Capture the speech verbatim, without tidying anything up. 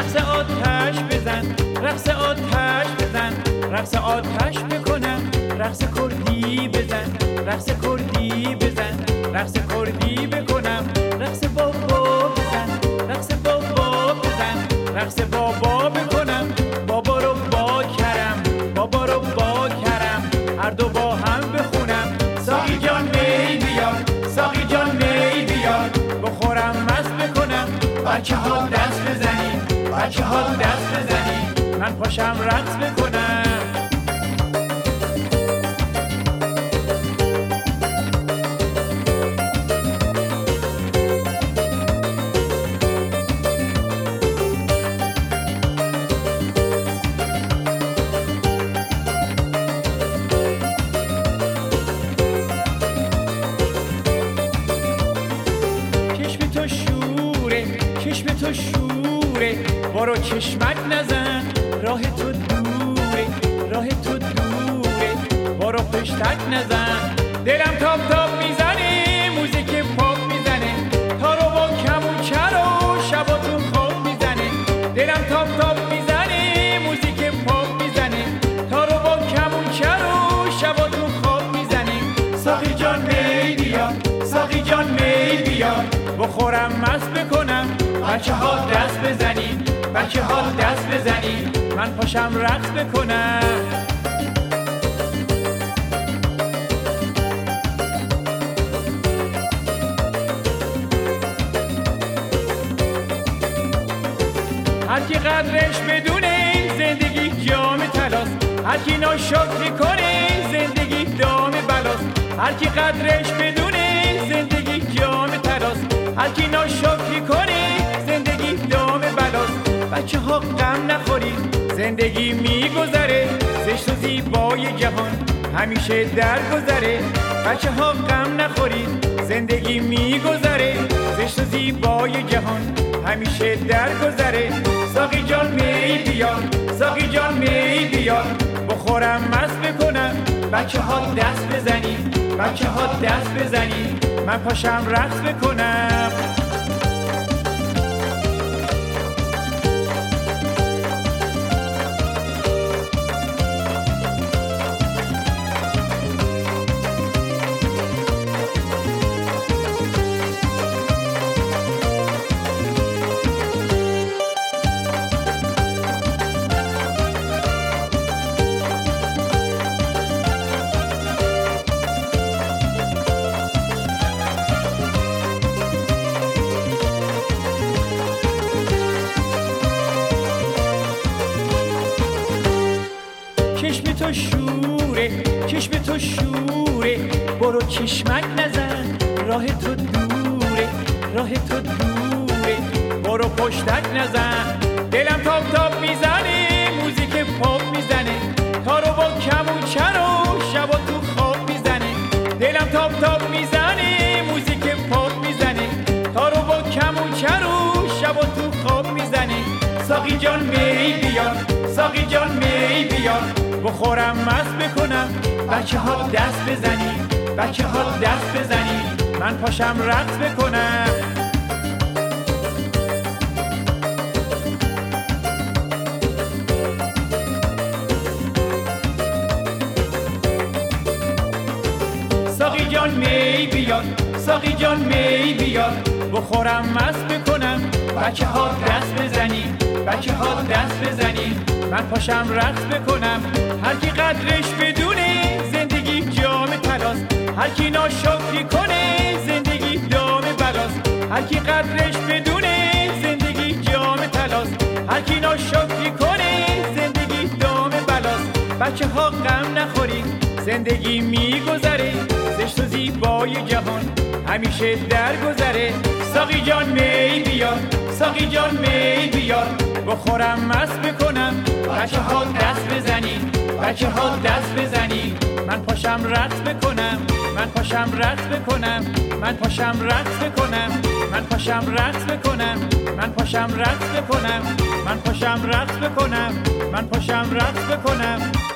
رقص آتش بزن، رقص آتش بزن، رقص آتش بکنم، رقص کردی بزن، رقص کردی بزن، رقص کردی بکنم، رقص بابا بزن، رقص بابا بزن، رقص بابا بکنم، بابا رو با کرم، بابا رو با کرم، هر دو با هم بخونم. ساقی جان می بیار، ساقی جان می بیار، بخورم مست بکنم، بچه ها دست بزنید، بچه ها دست بزنید، من پاشم رقص بکنم. چشم تو شوره، برو چشمک نزن، راه تو دوره، راه تو دوره، برو پشتک نزن. دلم تاب تاب میزنه، موزیک پاپ میزنه، تارو با کمونچه رو شبا تو خواب میزنه. دلم تاب تاب میزنه، موزیک پاپ میزنه، تارو با کمونچه رو شبا تو خواب میزنه. ساقی جان می بیار، ساقی جان می بیار، بخورم مست بکنم، بچه ها دست بزنید، بچه ها دست بزنید، من پاشم رقص بکنم. هر کی قدرش بدونه زندگی جام طلاست، هر کی ناشکری کنه زندگی دام بلاست. هر کی قدرش بدونه زندگی جام طلاست، هر کی ناشکری کنه زندگی دام بلاست. بچه ها غم نخورید، زندگی میگذره، زشت و زیبای جهان همیشه درگذره. بچه ها غم نخورید، زندگی میگذره، زشت و زیبای جهان همیشه درگذره. ساقی جان می بیار، ساقی جان می بیار، بخورم مست بکنم، بچه ها دست بزنید، بچه ها دست بزنید، من پاشم رقص بکنم. چشم تو شوره، چشم تو شوره، برو چشمک نزن، راه تو دوره، راه تو دوره، برو پشتک نزن. دلم تاب تاب میزنه، موزیک پاپ میزنه، تارو با کمونچه رو شبا تو خواب میزنه. دلم تاب تاب میزنه، موزیک پاپ میزنه، تارو با کمونچه رو شبا تو خواب میزنه. ساقی جان می بیار، ساقی جان می بیار، بخورم مست بکنم، بچه ها دست بزنید، بچه ها دست بزنید، من پاشم رقص بکنم. ساقی جان می بیار، ساقی جان می بیار، بخورم مست بکنم، بچه ها دست بزنید، بچه ها دست بزنید، من پاشم رقص بکنم. هر کی قدرش بدونه زندگی جام طلاست، هر کی ناشکری کنه زندگی دام بلاست. هر کی قدرش بدونه زندگی جام طلاست، هر کی ناشکری کنه زندگی دام بلاست. بچه ها غم نخورید، زندگی میگذره، زشت و زیبای جهان همیشه درگذره. ساقی جان می بیار، ساقی جان می بیار، بخورم مست بکنم، بچه ها دست بزنید، بچه ها دست بزنید، من پاشم رقص بکنم، من پاشم رقص بکنم، من پاشم رقص بکنم، من پاشم رقص بکنم، من پاشم رقص بکنم، من پاشم رقص بکنم، من پاشم رقص بکنم.